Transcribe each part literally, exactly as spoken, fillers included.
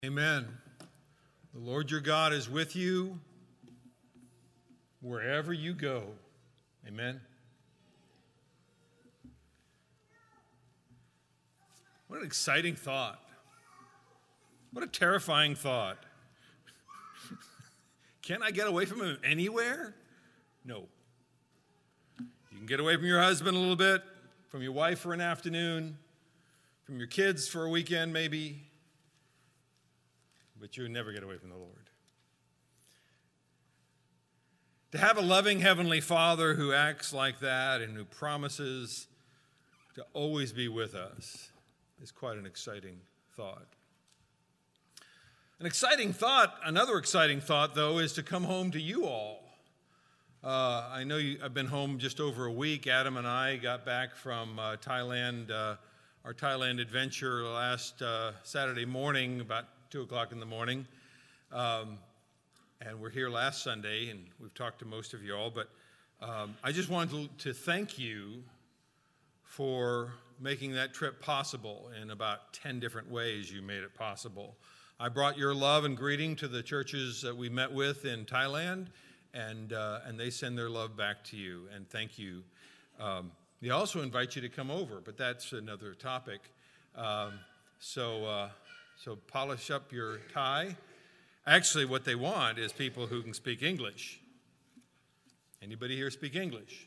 Amen. The Lord your God is with you wherever you go. Amen. What an exciting thought. What a terrifying thought. Can't I get away from him anywhere? No. You can get away from your husband a little bit, from your wife for an afternoon, from your kids for a weekend maybe, but you'll never get away from the Lord. To have a loving Heavenly Father who acts like that and who promises to always be with us is quite an exciting thought. An exciting thought, another exciting thought, though, is to come home to you all. Uh, I know you, I've been home just over a week. Adam and I got back from uh, Thailand, uh, our Thailand adventure last uh, Saturday morning, about two o'clock in the morning. Um, and we're here last Sunday, and we've talked to most of you all, but um, I just wanted to, to thank you for making that trip possible. In about ten different ways you made it possible. I brought your love and greeting to the churches that we met with in Thailand, and uh, and they send their love back to you, and thank you. Um, they also invite you to come over, but that's another topic. Um, so, uh, so polish up your Thai. Actually, what they want is people who can speak English. Anybody here speak English?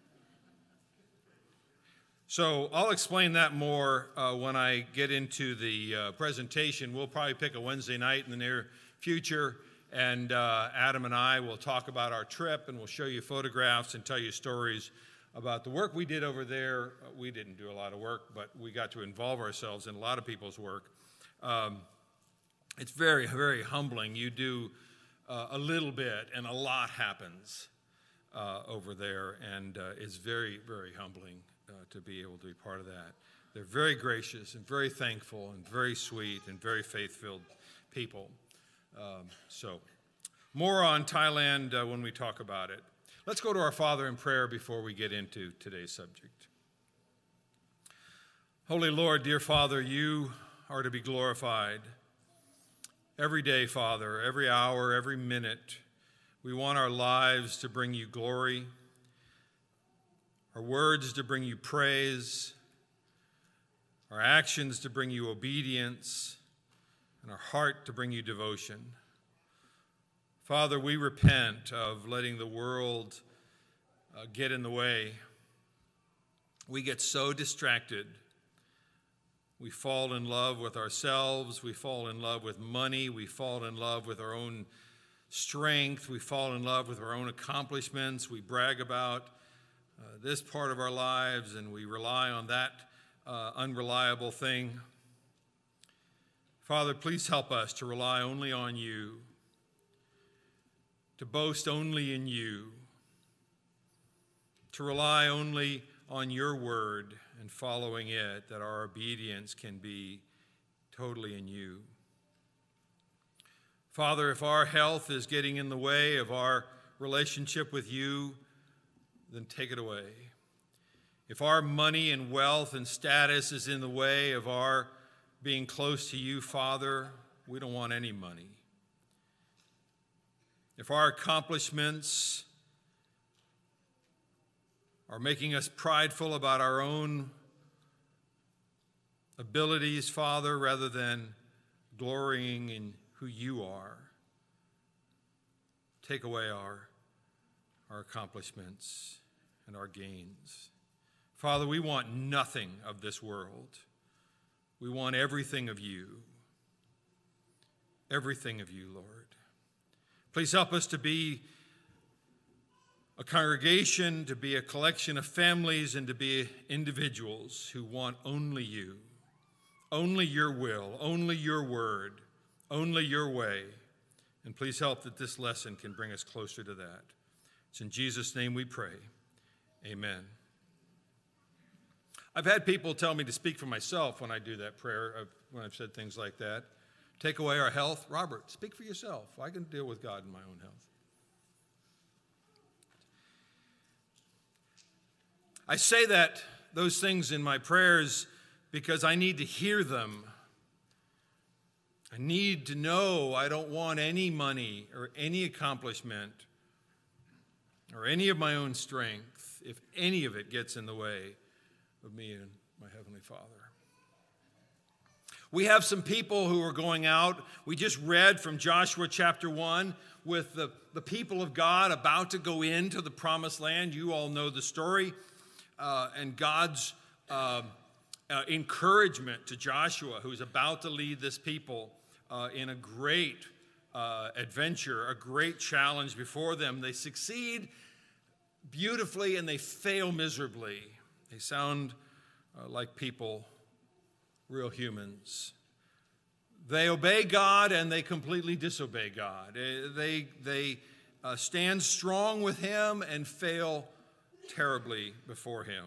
So I'll explain that more uh, when I get into the uh, presentation. We'll probably pick a Wednesday night in the near future, and uh, Adam and I will talk about our trip, and we'll show you photographs and tell you stories about the work we did over there. We didn't do a lot of work, but we got to involve ourselves in a lot of people's work. Um, it's very, very humbling. You do uh, a little bit, and a lot happens uh, over there, and uh, it's very, very humbling uh, to be able to be part of that. They're very gracious and very thankful and very sweet and very faith-filled people. Um, so more on Thailand uh, when we talk about it. Let's go to our Father in prayer before we get into today's subject. Holy Lord, dear Father, you are to be glorified. Every day, Father, every hour, every minute, we want our lives to bring you glory, our words to bring you praise, our actions to bring you obedience, and our heart to bring you devotion. Father, we repent of letting the world uh, get in the way. We get so distracted. We fall in love with ourselves. We fall in love with money. We fall in love with our own strength. We fall in love with our own accomplishments. We brag about uh, this part of our lives, and we rely on that uh, unreliable thing. Father, please help us to rely only on you, to boast only in you, to rely only on your word and following it, that our obedience can be totally in you. Father, if our health is getting in the way of our relationship with you, then take it away. If our money and wealth and status is in the way of our being close to you, Father, we don't want any money. If our accomplishments are making us prideful about our own abilities, Father, rather than glorying in who you are, take away our, our accomplishments and our gains. Father, we want nothing of this world. We want everything of you. Everything of you, Lord. Please help us to be a congregation, to be a collection of families, and to be individuals who want only you, only your will, only your word, only your way. And please help that this lesson can bring us closer to that. It's in Jesus' name we pray. Amen. I've had people tell me to speak for myself when I do that prayer, when I've said things like that. Take away our health. Robert, speak for yourself. I can deal with God in my own health. I say that, those things in my prayers, because I need to hear them I need to know I don't want any money or any accomplishment or any of my own strength if any of it gets in the way of me and my Heavenly Father. We have some people who are going out. We just read from Joshua chapter one with the, the people of God about to go into the promised land. You all know the story. Uh, and God's uh, uh, encouragement to Joshua, who's about to lead this people uh, in a great uh, adventure, a great challenge before them. They succeed beautifully and they fail miserably. They sound uh, like people, real humans. They obey God and they completely disobey God. They, they uh, stand strong with Him and fail terribly before Him.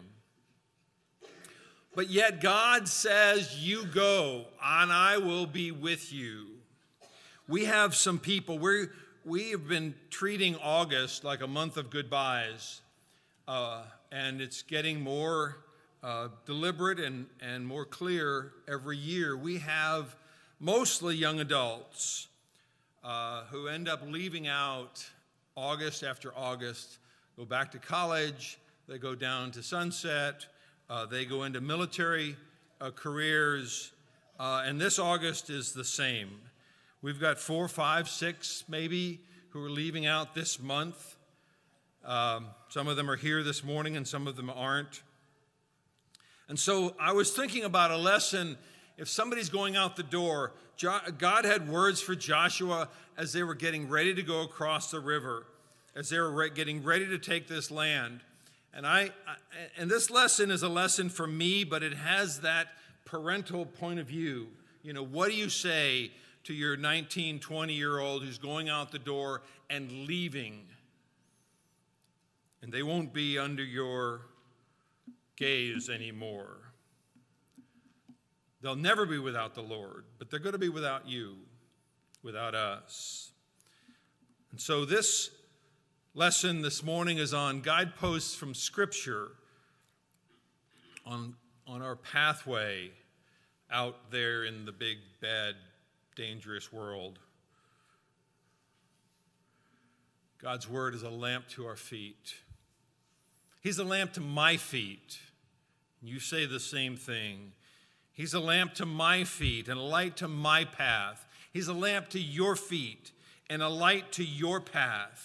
But yet God says, you go and I will be with you. We have some people, we we have been treating August like a month of goodbyes, uh, and it's getting more uh, deliberate and, and more clear every year. We have mostly young adults uh, who end up leaving out August after August, go back to college, they go down to Sunset, uh, they go into military uh, careers, uh, and this August is the same. We've got four, five, six maybe who are leaving out this month. Um, some of them are here this morning and some of them aren't. And so I was thinking about a lesson. If somebody's going out the door, God had words for Joshua as they were getting ready to go across the river, as they were getting ready to take this land. And I, and this lesson is a lesson for me, but it has that parental point of view. You know, what do you say to your nineteen, twenty-year-old who's going out the door and leaving? And they won't be under your gaze anymore. They'll never be without the Lord, but they're going to be without you, without us. And so this lesson this morning is on guideposts from Scripture on, on our pathway out there in the big, bad, dangerous world. God's word is a lamp to our feet. He's a lamp to my feet. You say the same thing. He's a lamp to my feet and a light to my path. He's a lamp to your feet and a light to your path.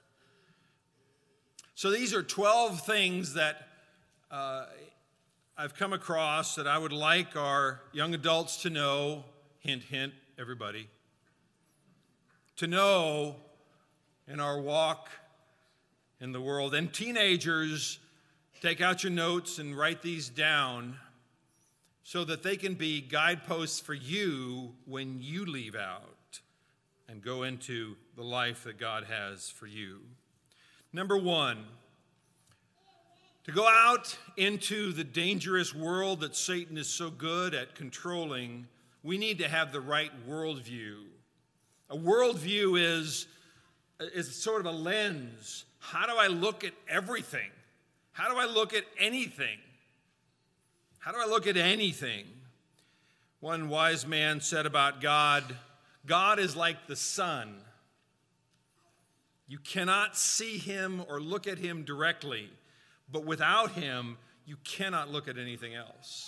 So these are twelve things that uh, I've come across that I would like our young adults to know, hint, hint, everybody, to know in our walk in the world. And teenagers, take out your notes and write these down so that they can be guideposts for you when you leave out and go into the life that God has for you. Number one, to go out into the dangerous world that Satan is so good at controlling, we need to have the right worldview. A worldview is, is sort of a lens. How do I look at everything? How do I look at anything? How do I look at anything? One wise man said about God, God is like the sun. You cannot see him or look at him directly, but without him, you cannot look at anything else.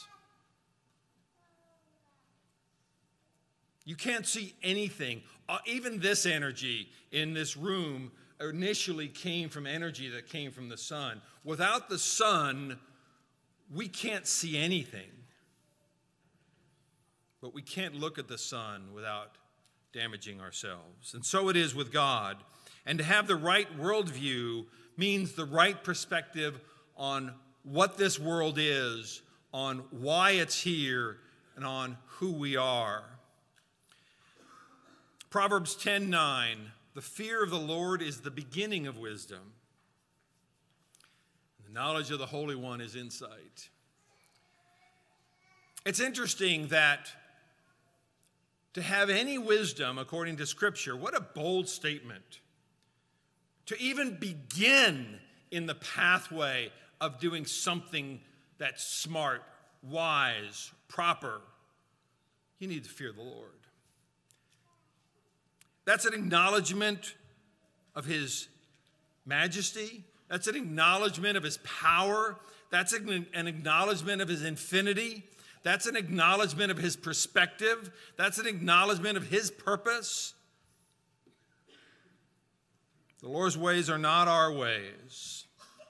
You can't see anything. Uh, even this energy in this room initially came from energy that came from the sun. Without the sun, we can't see anything. But we can't look at the sun without damaging ourselves. And so it is with God. And to have the right worldview means the right perspective on what this world is, on why it's here, and on who we are. Proverbs ten nine, the fear of the Lord is the beginning of wisdom. The knowledge of the Holy One is insight. It's interesting that to have any wisdom, according to Scripture, what a bold statement. To even begin in the pathway of doing something that's smart, wise, proper, you need to fear the Lord. That's an acknowledgement of his majesty. That's an acknowledgement of his power. That's an acknowledgement of his infinity. That's an acknowledgement of his perspective. That's an acknowledgement of his purpose. The Lord's ways are not our ways.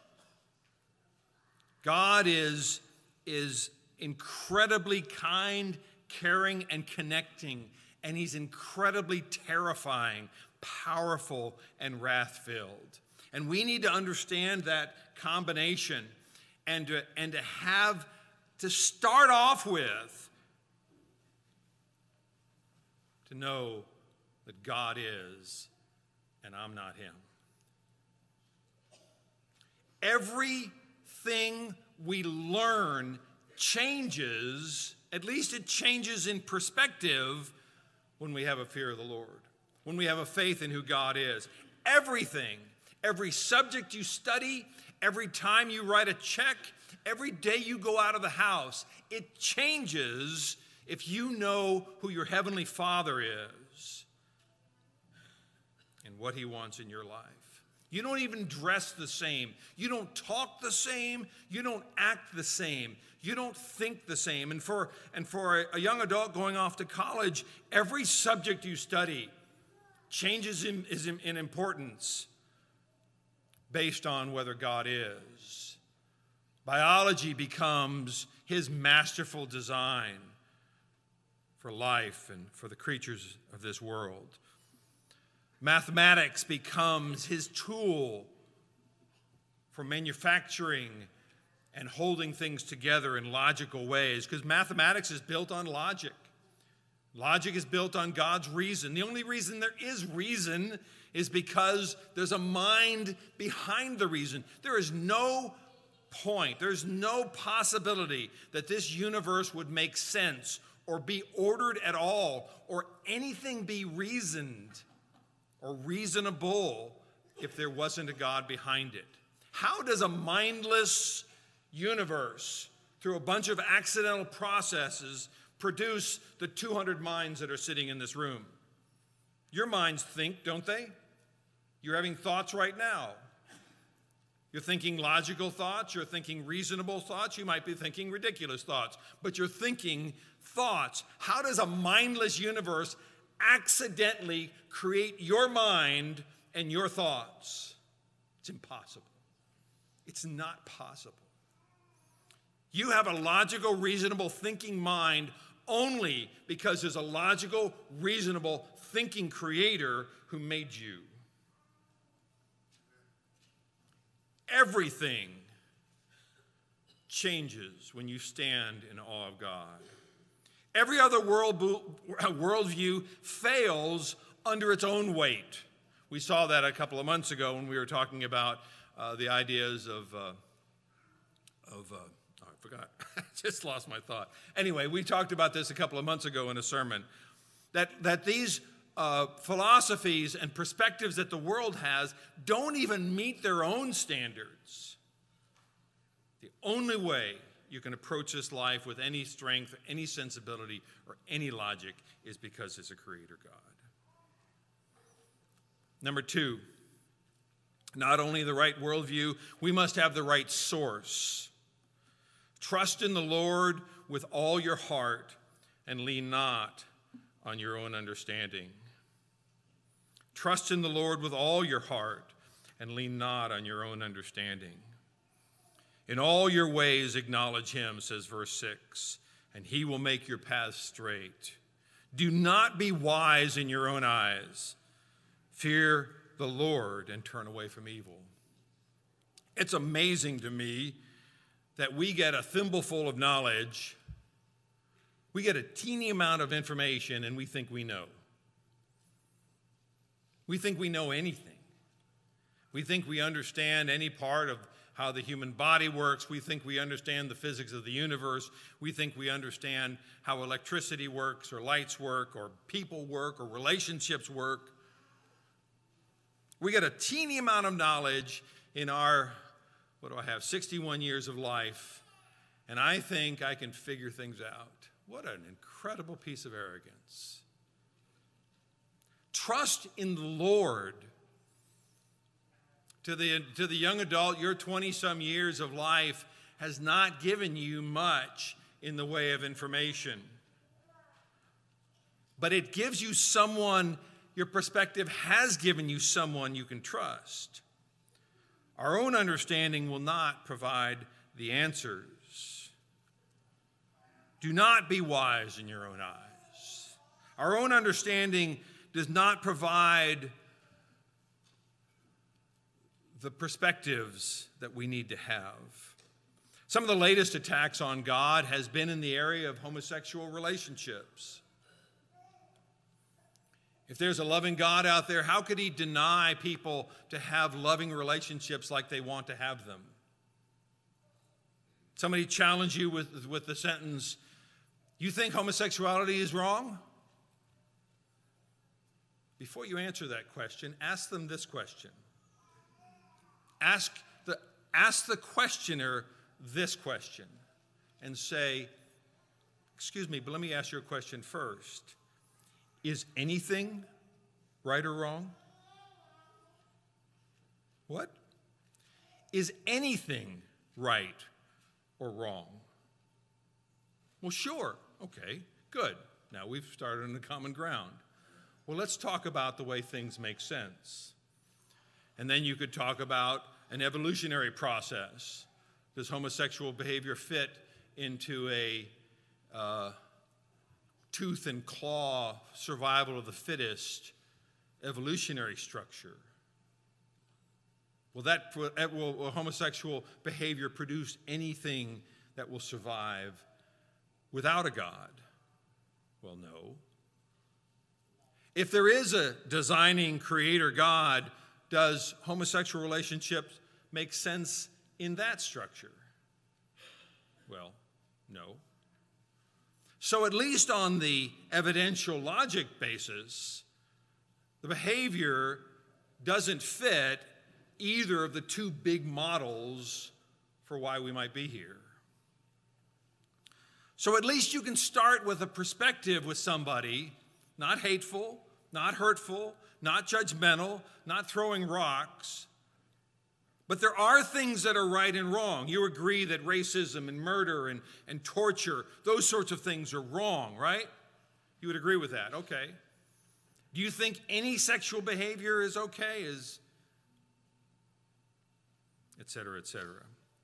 God is, is incredibly kind, caring, and connecting, and he's incredibly terrifying, powerful, and wrath-filled. And we need to understand that combination and to, and to have, to start off with, to know that God is and I'm not him. Everything we learn changes, at least it changes in perspective when we have a fear of the Lord, when we have a faith in who God is. Everything, every subject you study, every time you write a check, every day you go out of the house, it changes if you know who your Heavenly Father is and what he wants in your life. You don't even dress the same. You don't talk the same. You don't act the same. You don't think the same. And for, and for a, a young adult going off to college, every subject you study changes in, is in, in importance based on whether God is. Biology becomes his masterful design for life and for the creatures of this world. Mathematics becomes his tool for manufacturing and holding things together in logical ways, because mathematics is built on logic. Logic is built on God's reason. The only reason there is reason is because there's a mind behind the reason. There is no point, there's no possibility that this universe would make sense or be ordered at all or anything be reasoned or reasonable if there wasn't a God behind it. How does a mindless universe, through a bunch of accidental processes, produce the two hundred minds that are sitting in this room? Your minds think, don't they? You're having thoughts right now. You're thinking logical thoughts, you're thinking reasonable thoughts, you might be thinking ridiculous thoughts, but you're thinking thoughts. How does a mindless universe accidentally create your mind and your thoughts? It's impossible. It's not possible. You have a logical, reasonable thinking mind only because there's a logical, reasonable thinking creator who made you. Everything changes when you stand in awe of God. Every other world worldview fails under its own weight. We saw that a couple of months ago when we were talking about uh, the ideas of, uh, of uh, oh, I forgot, I just lost my thought. Anyway, we talked about this a couple of months ago in a sermon, that, that these uh, philosophies and perspectives that the world has don't even meet their own standards. The only way you can approach this life with any strength, any sensibility, or any logic is because it's a creator God. Number two, not only the right worldview, we must have the right source. Trust in the Lord with all your heart and lean not on your own understanding. Trust in the Lord with all your heart and lean not on your own understanding. In all your ways acknowledge him, says verse six, and he will make your paths straight. Do not be wise in your own eyes. Fear the Lord and turn away from evil. It's amazing to me that we get a thimbleful of knowledge, we get a teeny amount of information, and we think we know. We think we know anything. We think we understand any part of how the human body works. We think we understand the physics of the universe. We think we understand how electricity works, or lights work, or people work, or relationships work. We get a teeny amount of knowledge in our, what do I have, sixty-one years of life, and I think I can figure things out. What an incredible piece of arrogance. trust in the Lord. To the, to the young adult, your twenty-some years of life has not given you much in the way of information. But it gives you someone, your perspective has given you someone you can trust. Our own understanding will not provide the answers. Do not be wise in your own eyes. Our own understanding does not provide the perspectives that we need to have. Some of the latest attacks on God has been in the area of homosexual relationships. If there's a loving God out there, how could he deny people to have loving relationships like they want to have them? Somebody challenge you with, with the sentence, you think homosexuality is wrong? Before you answer that question, ask them this question. Ask the, ask the questioner this question and say, excuse me, but let me ask you a question first. Is anything right or wrong? What? Is anything right or wrong? Well, sure. Okay, good. Now we've started on the common ground. Well, let's talk about the way things make sense. And then you could talk about an evolutionary process. Does homosexual behavior fit into a uh, tooth and claw survival of the fittest evolutionary structure? Will that will, will homosexual behavior produce anything that will survive without a God? Well, no. If there is a designing creator God, does homosexual relationships make sense in that structure? Well, no. So at least on the evidential logic basis, the behavior doesn't fit either of the two big models for why we might be here. So at least you can start with a perspective with somebody, not hateful, not hurtful, not judgmental, not throwing rocks. But there are things that are right and wrong. You agree that racism and murder and, and torture, those sorts of things are wrong, right? You would agree with that, okay. Do you think any sexual behavior is okay? Is et cetera, et cetera.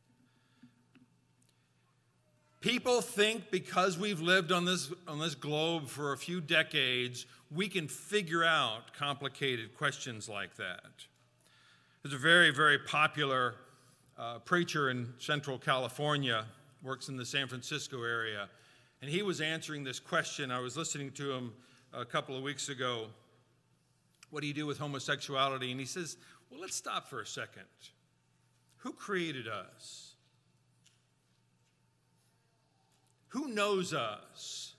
People think because we've lived on this, on this globe for a few decades, we can figure out complicated questions like that. There's a very, very popular uh, preacher in Central California, works in the San Francisco area, and he was answering this question. I was listening to him a couple of weeks ago. What do you do with homosexuality? And he says, well, let's stop for a second. Who created us? Who knows us?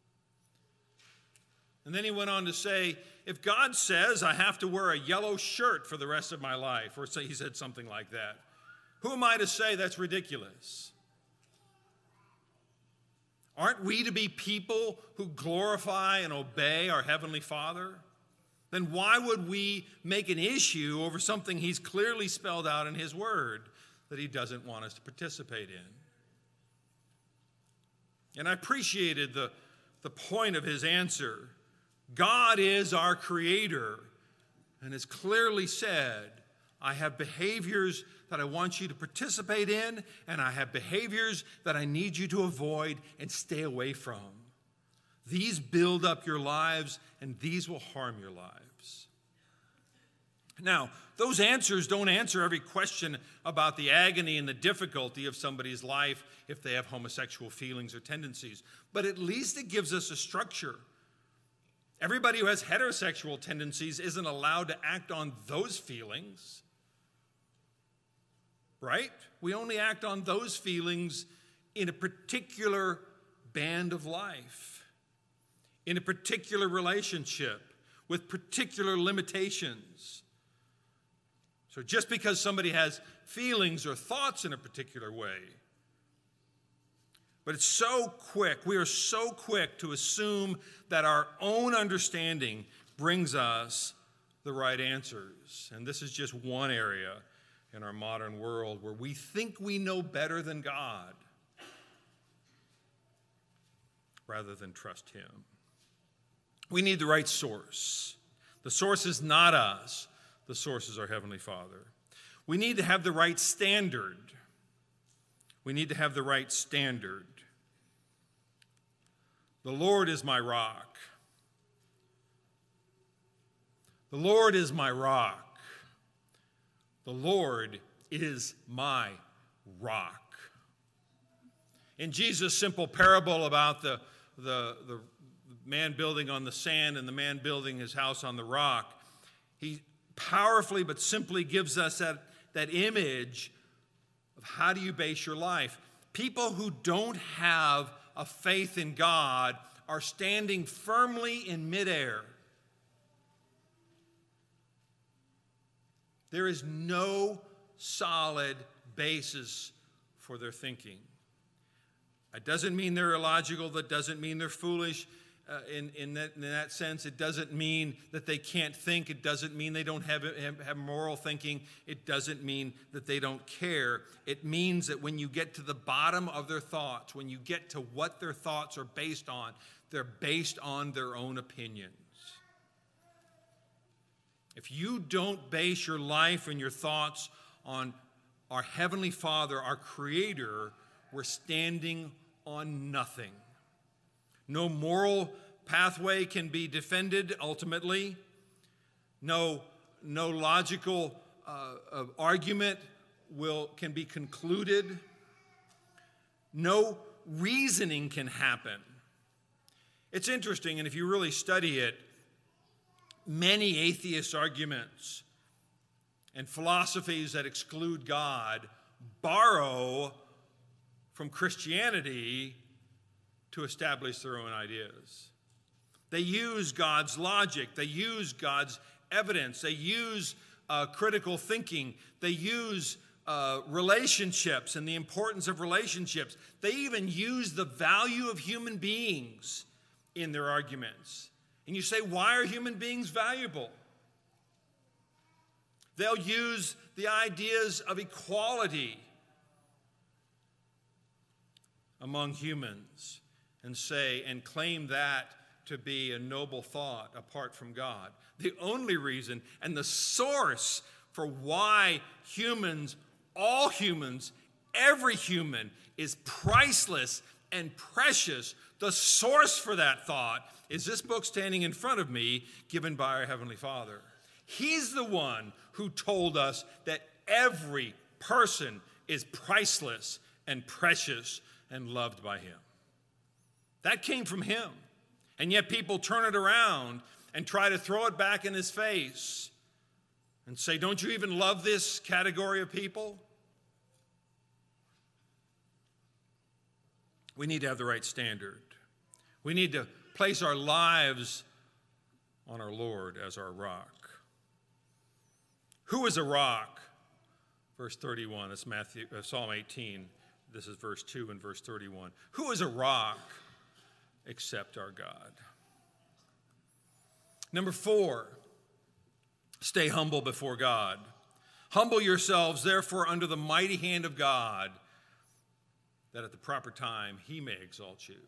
And then he went on to say, if God says I have to wear a yellow shirt for the rest of my life, or say he said something like that, who am I to say that's ridiculous? Aren't we to be people who glorify and obey our Heavenly Father? Then why would we make an issue over something he's clearly spelled out in his word that he doesn't want us to participate in? And I appreciated the, the point of his answer. God is our creator and has clearly said, I have behaviors that I want you to participate in, and I have behaviors that I need you to avoid and stay away from. These build up your lives, and these will harm your lives. Now, those answers don't answer every question about the agony and the difficulty of somebody's life if they have homosexual feelings or tendencies, but at least it gives us a structure. Everybody who has heterosexual tendencies isn't allowed to act on those feelings, right? We only act on those feelings in a particular band of life, in a particular relationship, with particular limitations. So just because somebody has feelings or thoughts in a particular way, but it's so quick, we are so quick to assume that our own understanding brings us the right answers. And this is just one area in our modern world where we think we know better than God rather than trust him. We need the right source. The source is not us. The source is our Heavenly Father. We need to have the right standard. We need to have the right standard. The Lord is my rock. The Lord is my rock. The Lord is my rock. In Jesus' simple parable about the, the, the man building on the sand and the man building his house on the rock, he powerfully but simply gives us that, that image of how do you base your life. People who don't have a faith in God are standing firmly in midair. There is no solid basis for their thinking. It doesn't mean they're illogical. That doesn't mean they're foolish uh, in, in, that, in that sense. It doesn't mean that they can't think. It doesn't mean they don't have, have, have moral thinking. It doesn't mean that they don't care. It means that when you get to the bottom of their thoughts, when you get to what their thoughts are based on, they're based on their own opinions. If you don't base your life and your thoughts on our Heavenly Father, our Creator, we're standing on nothing. No moral pathway can be defended ultimately. No, no logical uh, uh, argument will, can be concluded. No reasoning can happen. It's interesting, and if you really study it, many atheist arguments and philosophies that exclude God borrow from Christianity to establish their own ideas. They use God's logic. They use God's evidence. They use uh, critical thinking. They use uh, relationships and the importance of relationships. They even use the value of human beings in their arguments. And you say, why are human beings valuable? They'll use the ideas of equality among humans and say, and claim that to be a noble thought apart from God. The only reason and the source for why humans, all humans, every human is priceless and precious, the source for that thought is this book standing in front of me, given by our Heavenly Father. He's the one who told us that every person is priceless and precious and loved by him. That came from him. And yet people turn it around and try to throw it back in his face and say, don't you even love this category of people? We need to have the right standard. We need to place our lives on our Lord as our rock. Who is a rock? Verse thirty-one, that's Matthew, uh, Psalm eighteen. This is verse two and verse thirty-one. Who is a rock except our God? Number four, stay humble before God. Humble yourselves, therefore, under the mighty hand of God, that at the proper time he may exalt you.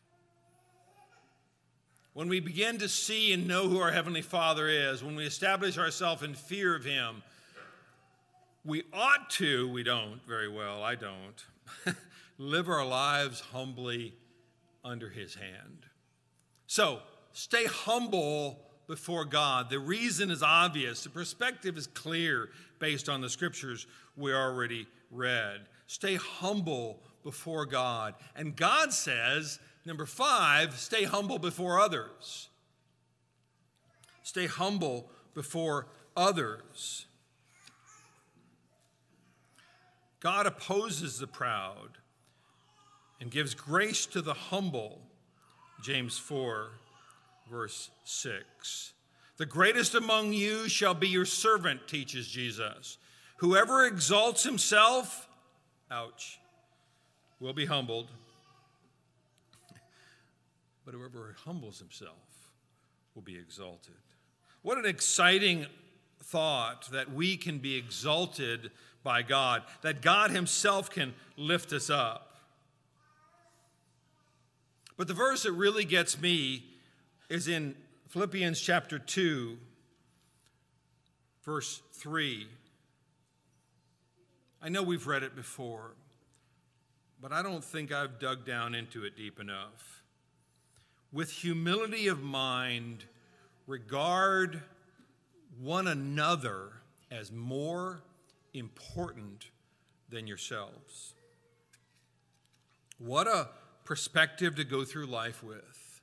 When we begin to see and know who our Heavenly Father is, when we establish ourselves in fear of him, we ought to, we don't very well, I don't, live our lives humbly under his hand. So, stay humble before God. The reason is obvious. The perspective is clear based on the scriptures we already read. Stay humble before God. And God says, number five, stay humble before others. Stay humble before others. God opposes the proud and gives grace to the humble. James four, verse six. The greatest among you shall be your servant, teaches Jesus. Whoever exalts himself, ouch, will be humbled. But whoever humbles himself will be exalted. What an exciting thought that we can be exalted by God, that God himself can lift us up. But the verse that really gets me is in Philippians chapter two, verse three. I know we've read it before, but I don't think I've dug down into it deep enough. With humility of mind, regard one another as more important than yourselves. What a perspective to go through life with.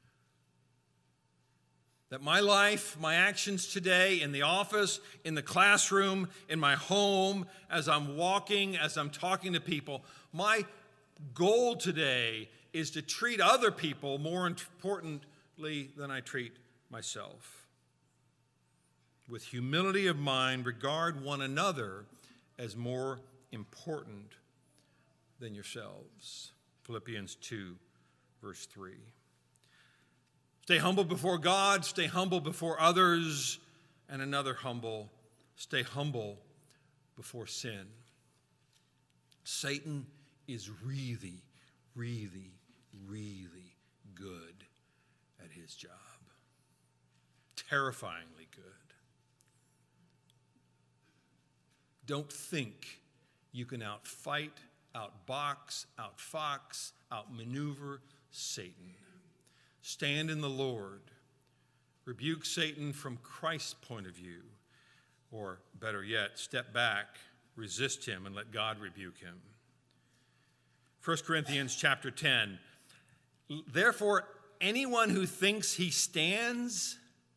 That my life, my actions today in the office, in the classroom, in my home, as I'm walking, as I'm talking to people, my goal today is to treat other people more importantly than I treat myself. With humility of mind, regard one another as more important than yourselves. Philippians two, verse three. Stay humble before God, stay humble before others, and another humble, stay humble before sin. Satan is really, really, really good at his job. Terrifyingly good. Don't think you can outfight, outbox, outfox, outmaneuver Satan. Stand in the Lord. Rebuke Satan from Christ's point of view. Or better yet, step back, resist him, and let God rebuke him. First Corinthians chapter ten. Therefore, anyone who thinks he stands,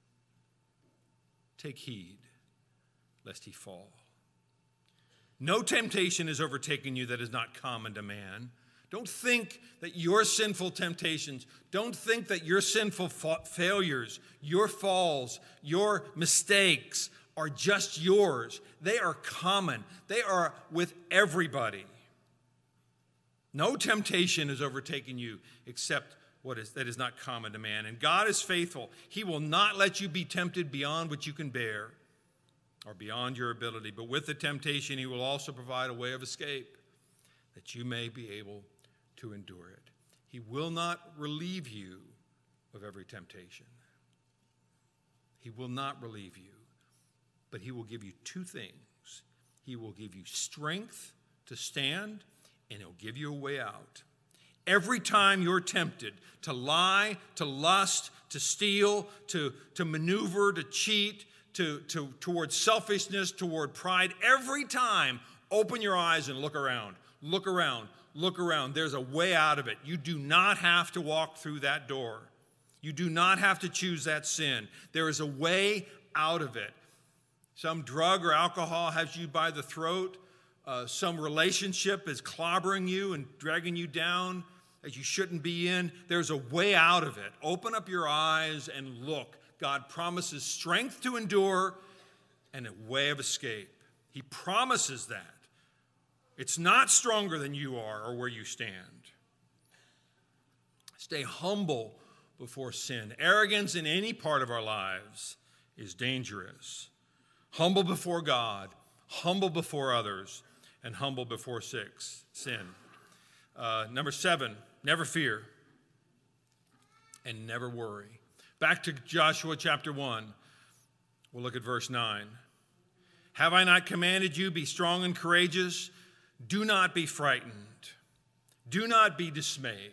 take heed lest he fall. No temptation has overtaken you that is not common to man. Don't think that your sinful temptations, don't think that your sinful fa- failures, your falls, your mistakes are just yours. They are common. They are with everybody. No temptation has overtaken you except what is that is not common to man. And God is faithful. He will not let you be tempted beyond what you can bear or beyond your ability. But with the temptation, he will also provide a way of escape that you may be able to endure it. He will not relieve you of every temptation. He will not relieve you, but he will give you two things. He will give you strength to stand, and he'll give you a way out. Every time you're tempted to lie, to lust, to steal, to, to maneuver, to cheat, to, to, toward selfishness, toward pride, every time, open your eyes and look around. Look around. Look around. There's a way out of it. You do not have to walk through that door. You do not have to choose that sin. There is a way out of it. Some drug or alcohol has you by the throat. Uh, some relationship is clobbering you and dragging you down that you shouldn't be in. There's a way out of it. Open up your eyes and look. God promises strength to endure and a way of escape. He promises that. It's not stronger than you are or where you stand. Stay humble before sin. Arrogance in any part of our lives is dangerous. Humble before God, humble before others, and humble before six, sin. Uh, number seven, never fear and never worry. Back to Joshua chapter one. We'll look at verse nine. Have I not commanded you, be strong and courageous? Do not be frightened. Do not be dismayed.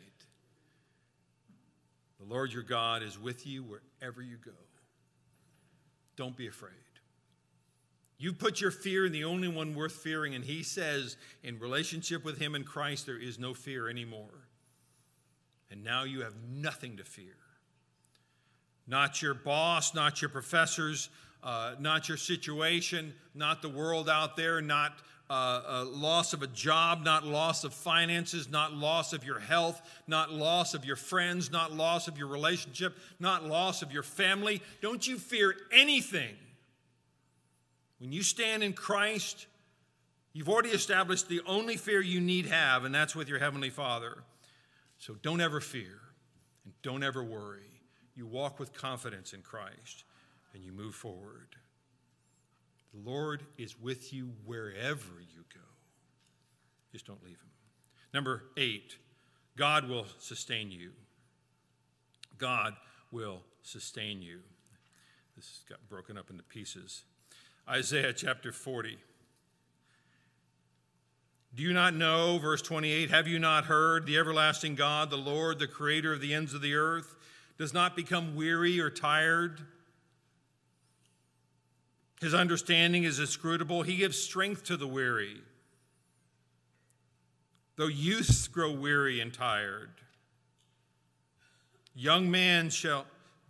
The Lord your God is with you wherever you go. Don't be afraid. You put your fear in the only one worth fearing, and he says in relationship with him in Christ, there is no fear anymore. And now you have nothing to fear. Not your boss, not your professors, uh, not your situation, not the world out there, not uh, uh, loss of a job, not loss of finances, not loss of your health, not loss of your friends, not loss of your relationship, not loss of your family. Don't you fear anything. When you stand in Christ, you've already established the only fear you need have, and that's with your Heavenly Father. So don't ever fear and don't ever worry. You walk with confidence in Christ. and you move forward. The Lord is with you wherever you go. Just don't leave him. Number eight, God will sustain you. God will sustain you. This got broken up into pieces. Isaiah chapter forty. Do you not know, verse twenty-eight, have you not heard? The everlasting God, the Lord, the creator of the ends of the earth, does not become weary or tired. His understanding is inscrutable. He gives strength to the weary. Though youths grow weary and tired, young men shall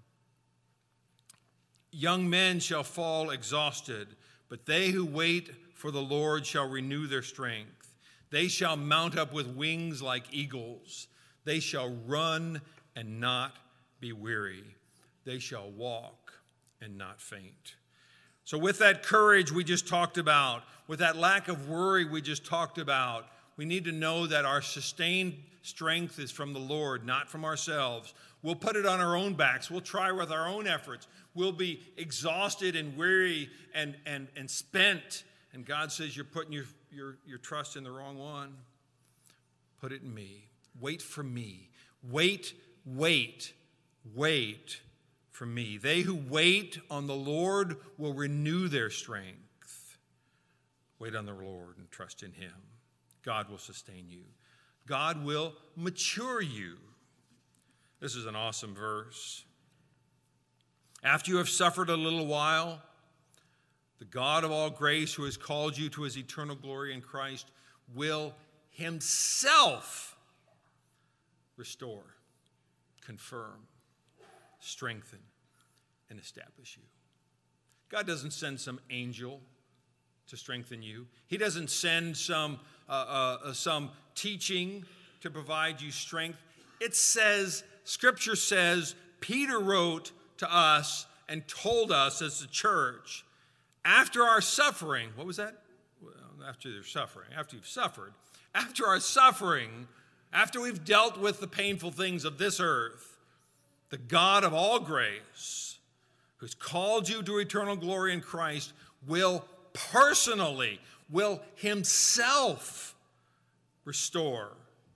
young men shall fall exhausted, but they who wait for the Lord shall renew their strength. They shall mount up with wings like eagles. They shall run and not be weary. They shall walk and not faint. So with that courage we just talked about, with that lack of worry we just talked about, we need to know that our sustained strength is from the Lord, not from ourselves. We'll put it on our own backs. We'll try with our own efforts. We'll be exhausted and weary and, and, and spent. And God says, you're putting your, your, your trust in the wrong one. Put it in me. Wait for me. Wait, wait, wait for me. They who wait on the Lord will renew their strength. Wait on the Lord and trust in him. God will sustain you. God will mature you. This is an awesome verse. After you have suffered a little while, the God of all grace, who has called you to his eternal glory in Christ, will himself restore, confirm, strengthen, and establish you. God doesn't send some angel to strengthen you. He doesn't send some, uh, uh, some teaching to provide you strength. It says, Scripture says, Peter wrote to us and told us as a church, after our suffering, what was that? Well, after your suffering, after you've suffered, after our suffering, after we've dealt with the painful things of this earth, the God of all grace, who's called you to eternal glory in Christ, will personally, will himself restore.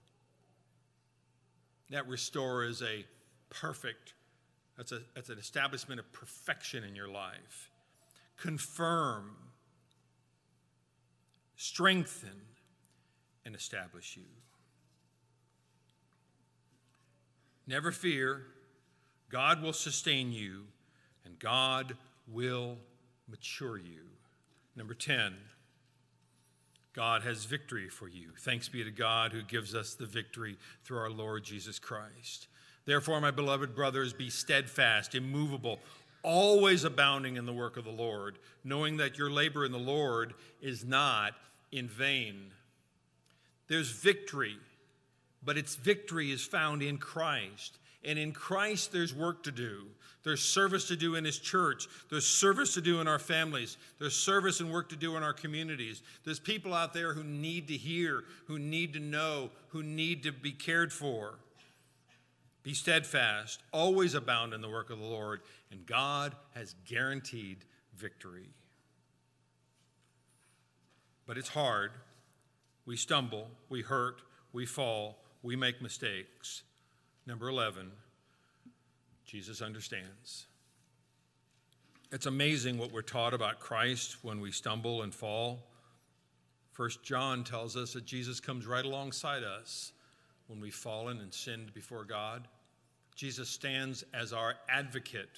That restore is a perfect, that's, a, that's an establishment of perfection in your life. Confirm, strengthen, and establish you. Never fear. God will sustain you, and God will mature you. Number ten, God has victory for you. Thanks be to God who gives us the victory through our Lord Jesus Christ. Therefore, my beloved brothers, be steadfast, immovable, always abounding in the work of the Lord, knowing that your labor in the Lord is not in vain. There's victory, but its victory is found in Christ. And in Christ, there's work to do. There's service to do in his church. There's service to do in our families. There's service and work to do in our communities. There's people out there who need to hear, who need to know, who need to be cared for. Be steadfast, always abound in the work of the Lord, and God has guaranteed victory. But it's hard. We stumble, we hurt, we fall, we make mistakes. Number eleven, Jesus understands. It's amazing what we're taught about Christ when we stumble and fall. First John tells us that Jesus comes right alongside us when we've fallen and sinned before God. Jesus stands as our advocate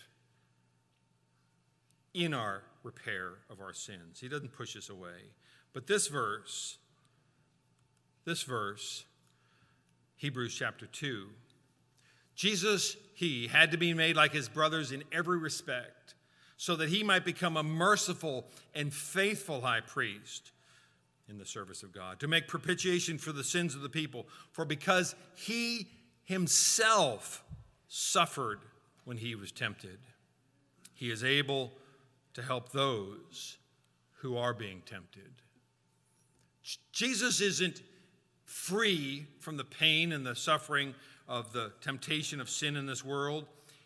in our repair of our sins. He doesn't push us away. But this verse, this verse, Hebrews chapter two, Jesus, he had to be made like his brothers in every respect, so that he might become a merciful and faithful high priest in the service of God, to make propitiation for the sins of the people. For because he himself suffered when he was tempted, he is able to help those who are being tempted. Jesus isn't free from the pain and the suffering of the temptation of sin in this world.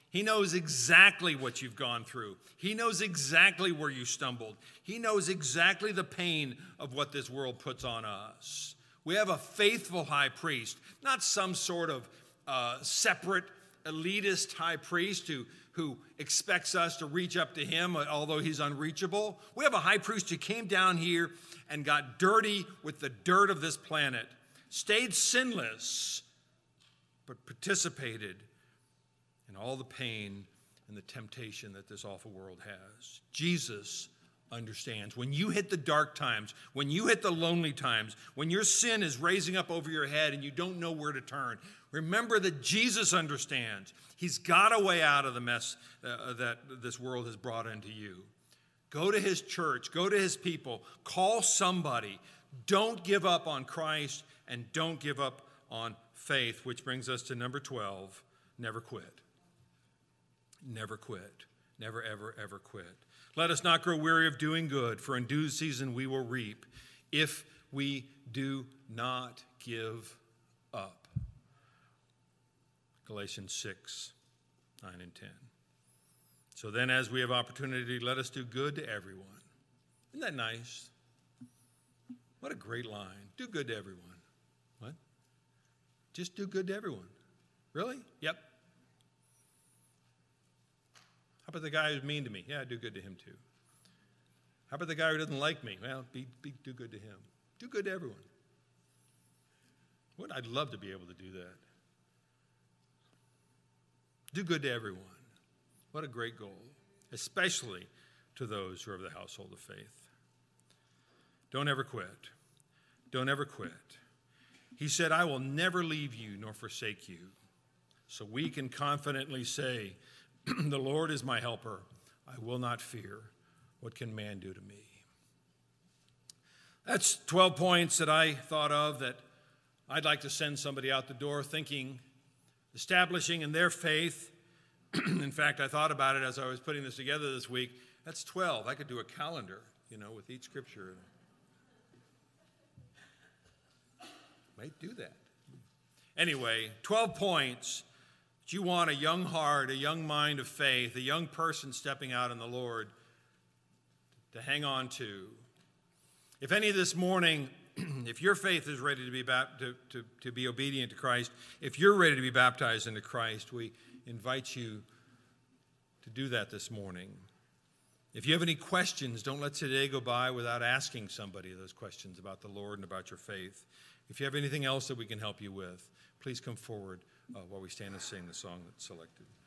He knows exactly what you've gone through. He knows exactly where you stumbled. He knows exactly the pain of what this world puts on us. We have a faithful high priest, not some sort of uh, separate elitist high priest who, who expects us to reach up to him, although he's unreachable. We have a high priest who came down here and got dirty with the dirt of this planet, stayed sinless, but participated in all the pain and the temptation that this awful world has. Jesus understands. When you hit the dark times, when you hit the lonely times, when your sin is raising up over your head and you don't know where to turn, remember that Jesus understands. He's got a way out of the mess uh, that this world has brought into you. Go to his church. Go to his people. Call somebody. Don't give up on Christ and don't give up on faith, which brings us to number twelve, never quit. Never quit. Never, ever, ever quit. Let us not grow weary of doing good, for in due season we will reap if we do not give up. Galatians six, nine, and ten. So then, as we have opportunity, let us do good to everyone. Isn't that nice? What a great line. Do good to everyone. What? Just do good to everyone. Really? Yep. How about the guy who's mean to me? Yeah, do good to him too. How about the guy who doesn't like me? Well, be, be, do good to him. Do good to everyone. What? I'd love to be able to do that. Do good to everyone. What a great goal, especially to those who are of the household of faith. Don't ever quit. Don't ever quit. He said, I will never leave you nor forsake you. So we can confidently say, the Lord is my helper. I will not fear. What can man do to me? That's twelve points that I thought of that I'd like to send somebody out the door thinking, establishing in their faith. In fact, I thought about it as I was putting this together this week. That's twelve. I could do a calendar, you know, with each scripture. Might do that. Anyway, twelve points. You want a young heart, a young mind of faith, a young person stepping out in the Lord to hang on to. If any this morning, if your faith is ready to be, to, to, to be obedient to Christ, if you're ready to be baptized into Christ, we invite you to do that this morning. If you have any questions, don't let today go by without asking somebody those questions about the Lord and about your faith. If you have anything else that we can help you with, please come forward Uh, while we stand and sing the song that's selected.